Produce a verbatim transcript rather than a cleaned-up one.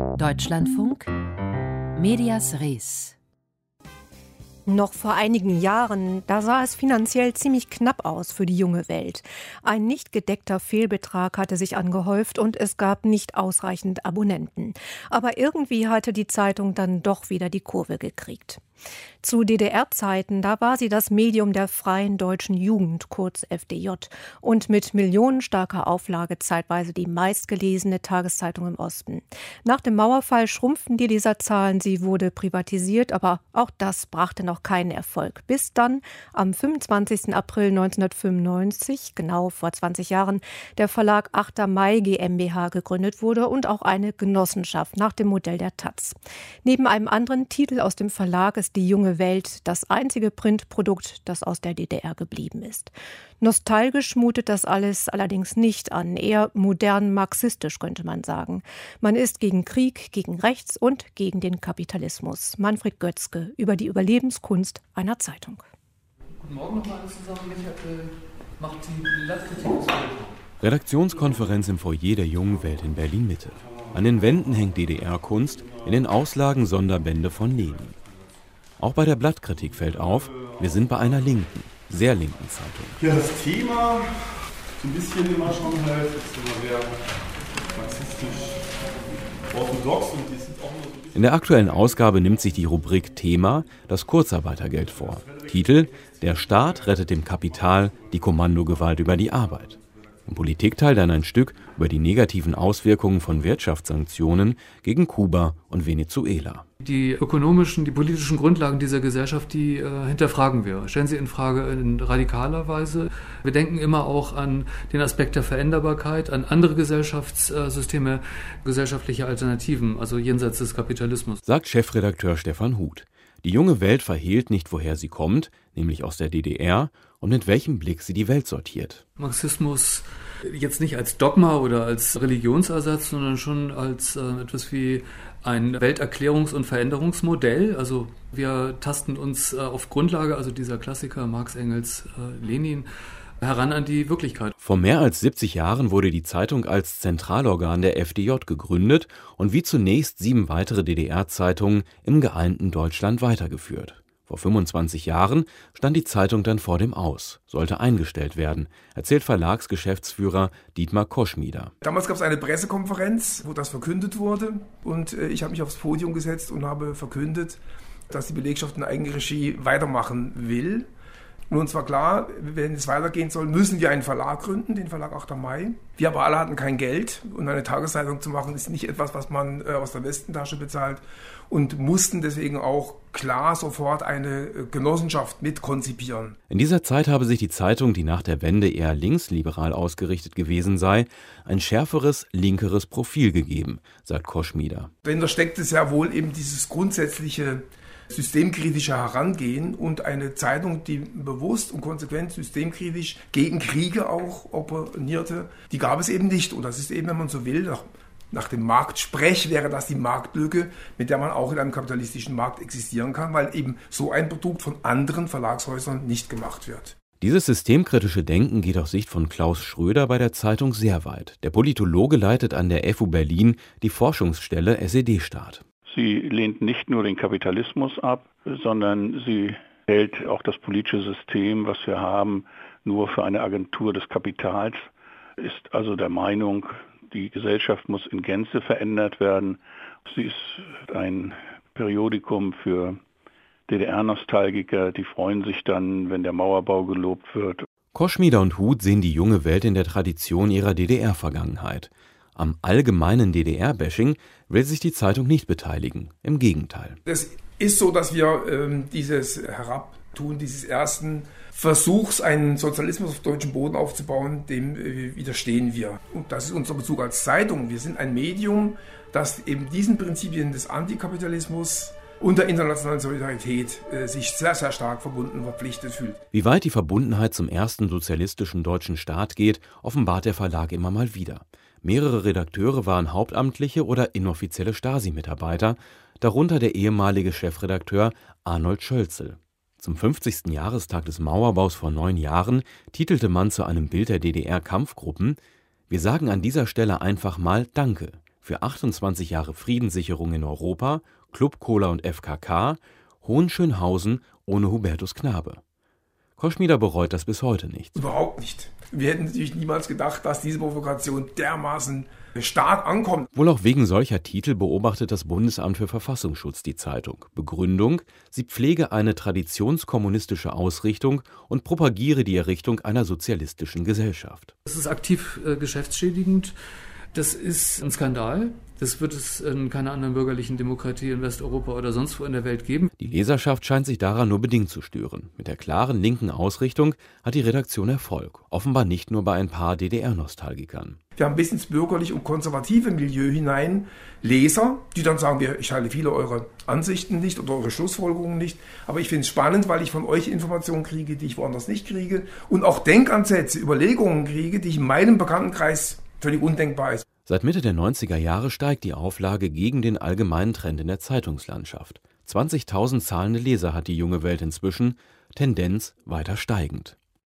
Deutschlandfunk Medias Res. Noch vor einigen Jahren, da sah es finanziell ziemlich knapp aus für die junge Welt. Ein nicht gedeckter Fehlbetrag hatte sich angehäuft und es gab nicht ausreichend Abonnenten. Aber irgendwie hatte die Zeitung dann doch wieder die Kurve gekriegt. Zu D D R-Zeiten, da war sie das Medium der Freien Deutschen Jugend, kurz F D J, und mit millionenstarker Auflage zeitweise die meistgelesene Tageszeitung im Osten. Nach dem Mauerfall schrumpften die Leserzahlen, sie wurde privatisiert, aber auch das brachte noch keinen Erfolg. Bis dann am fünfundzwanzigsten April neunzehnhundertfünfundneunzig, genau vor zwanzig Jahren, der Verlag achter Mai GmbH gegründet wurde und auch eine Genossenschaft nach dem Modell der Taz. Neben einem anderen Titel aus dem Verlag ist Die junge Welt das einzige Printprodukt, das aus der D D R geblieben ist. Nostalgisch mutet das alles allerdings nicht an, eher modern marxistisch könnte man sagen. Man ist gegen Krieg, gegen Rechts und gegen den Kapitalismus. Manfred Götzke über die Überlebenskunst einer Zeitung. Guten Morgen nochmal alle zusammen. Michael macht die Blattkritik aus Weltraum. Redaktionskonferenz im Foyer der Jungen Welt in Berlin-Mitte. An den Wänden hängt D D R-Kunst, in den Auslagen Sonderbände von Lenin. Auch bei der Blattkritik fällt auf, wir sind bei einer linken, sehr linken Zeitung. Ja, das Thema, so ein bisschen immer schon halt, ist immer sehr marxistisch orthodox. Und die sind auch immer so In der aktuellen Ausgabe nimmt sich die Rubrik Thema das Kurzarbeitergeld vor. Titel: Der Staat rettet dem Kapital die Kommandogewalt über die Arbeit. Im Politikteil dann ein Stück über die negativen Auswirkungen von Wirtschaftssanktionen gegen Kuba und Venezuela. Die ökonomischen, die politischen Grundlagen dieser Gesellschaft, die äh, hinterfragen wir. Stellen sie in Frage in radikaler Weise. Wir denken immer auch an den Aspekt der Veränderbarkeit, an andere Gesellschaftssysteme, gesellschaftliche Alternativen, also jenseits des Kapitalismus. Sagt Chefredakteur Stefan Huth. Die junge Welt verhehlt nicht, woher sie kommt, nämlich aus der D D R, und mit welchem Blick sie die Welt sortiert. Marxismus jetzt nicht als Dogma oder als Religionsersatz, sondern schon als äh, etwas wie ein Welterklärungs- und Veränderungsmodell. Also wir tasten uns äh, auf Grundlage, also dieser Klassiker Marx, Engels, äh, Lenin, heran an die Wirklichkeit. Vor mehr als siebzig Jahren wurde die Zeitung als Zentralorgan der F D J gegründet und wie zunächst sieben weitere D D R-Zeitungen im geeinten Deutschland weitergeführt. Vor fünfundzwanzig Jahren stand die Zeitung dann vor dem Aus, sollte eingestellt werden, erzählt Verlagsgeschäftsführer Dietmar Koschmieder. Damals gab es eine Pressekonferenz, wo das verkündet wurde, und äh, ich habe mich aufs Podium gesetzt und habe verkündet, dass die Belegschaft in Eigenregie weitermachen will. Und uns war klar, wenn es weitergehen soll, müssen wir einen Verlag gründen, den Verlag achter Mai. Wir aber alle hatten kein Geld, und eine Tageszeitung zu machen ist nicht etwas, was man äh, aus der Westentasche bezahlt, und mussten deswegen auch klar sofort eine Genossenschaft mit konzipieren. In dieser Zeit habe sich die Zeitung, die nach der Wende eher linksliberal ausgerichtet gewesen sei, ein schärferes, linkeres Profil gegeben, sagt Koschmieder. Dahinter steckt es ja wohl eben dieses grundsätzliche systemkritische Herangehen und eine Zeitung, die bewusst und konsequent systemkritisch gegen Kriege auch opponierte, die gab es eben nicht. Und das ist eben, wenn man so will, nach, nach dem Marktsprech wäre das die Marktlücke, mit der man auch in einem kapitalistischen Markt existieren kann, weil eben so ein Produkt von anderen Verlagshäusern nicht gemacht wird. Dieses systemkritische Denken geht aus Sicht von Klaus Schröder bei der Zeitung sehr weit. Der Politologe leitet an der F U Berlin die Forschungsstelle S E D-Staat. Sie lehnt nicht nur den Kapitalismus ab, sondern sie hält auch das politische System, was wir haben, nur für eine Agentur des Kapitals, ist also der Meinung, die Gesellschaft muss in Gänze verändert werden. Sie ist ein Periodikum für D D R-Nostalgiker, die freuen sich dann, wenn der Mauerbau gelobt wird. Koschmieder und Huth sehen die junge Welt in der Tradition ihrer D D R-Vergangenheit. Am allgemeinen D D R-Bashing will sich die Zeitung nicht beteiligen. Im Gegenteil. Es ist so, dass wir ähm, dieses Herabtun dieses ersten Versuchs, einen Sozialismus auf deutschem Boden aufzubauen, dem äh, widerstehen wir. Und das ist unser Bezug als Zeitung. Wir sind ein Medium, das eben diesen Prinzipien des Antikapitalismus und der internationalen Solidarität äh, sich sehr, sehr stark verbunden und verpflichtet fühlt. Wie weit die Verbundenheit zum ersten sozialistischen deutschen Staat geht, offenbart der Verlag immer mal wieder. Mehrere Redakteure waren hauptamtliche oder inoffizielle Stasi-Mitarbeiter, darunter der ehemalige Chefredakteur Arnold Schölzel. Zum fünfzigsten Jahrestag des Mauerbaus vor neun Jahren titelte man zu einem Bild der D D R-Kampfgruppen: Wir sagen an dieser Stelle einfach mal Danke. für achtundzwanzig Jahre Friedenssicherung in Europa, Club Cola und F K K, Hohenschönhausen ohne Hubertus Knabe. Koschmider bereut das bis heute nicht. Überhaupt nicht. Wir hätten natürlich niemals gedacht, dass diese Provokation dermaßen stark ankommt. Wohl auch wegen solcher Titel beobachtet das Bundesamt für Verfassungsschutz die Zeitung. Begründung: Sie pflege eine traditionskommunistische Ausrichtung und propagiere die Errichtung einer sozialistischen Gesellschaft. Das ist aktiv äh, geschäftsschädigend. Das ist ein Skandal. Das wird es in keiner anderen bürgerlichen Demokratie in Westeuropa oder sonst wo in der Welt geben. Die Leserschaft scheint sich daran nur bedingt zu stören. Mit der klaren linken Ausrichtung hat die Redaktion Erfolg. Offenbar nicht nur bei ein paar D D R-Nostalgikern. Wir haben bis ins bürgerlich und konservative Milieu hinein Leser, die dann sagen, ich teile viele eure Ansichten nicht oder eure Schlussfolgerungen nicht. Aber ich finde es spannend, weil ich von euch Informationen kriege, die ich woanders nicht kriege. Und auch Denkansätze, Überlegungen kriege, die ich in meinem Bekanntenkreis völlig undenkbar ist. Seit Mitte der neunziger Jahre steigt die Auflage gegen den allgemeinen Trend in der Zeitungslandschaft. zwanzigtausend zahlende Leser hat die Junge Welt inzwischen, Tendenz weiter steigend.